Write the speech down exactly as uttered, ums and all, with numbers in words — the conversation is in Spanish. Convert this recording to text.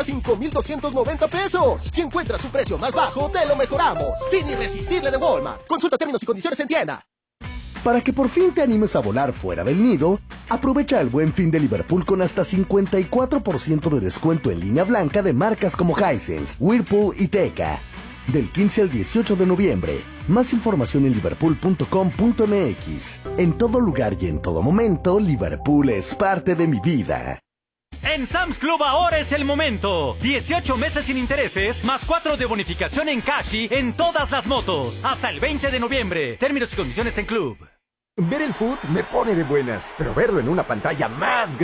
a cinco mil doscientos noventa pesos. Si encuentras un precio más bajo, te lo mejoramos. Fin irresistible de Walmart. Consulta términos y condiciones en tienda. Para que por fin te animes a volar fuera del nido, aprovecha el Buen Fin de Liverpool con hasta cincuenta y cuatro por ciento de descuento en línea blanca de marcas como Hisense, Whirlpool y Teka. Del quince al dieciocho de noviembre. Más información en liverpool punto com punto m x. En todo lugar y en todo momento, Liverpool es parte de mi vida. En Sam's Club ahora es el momento. dieciocho meses sin intereses, más cuatro de bonificación en Cashi en todas las motos. Hasta el veinte de noviembre. Términos y condiciones en Club. Ver el fútbol me pone de buenas, pero verlo en una pantalla más grande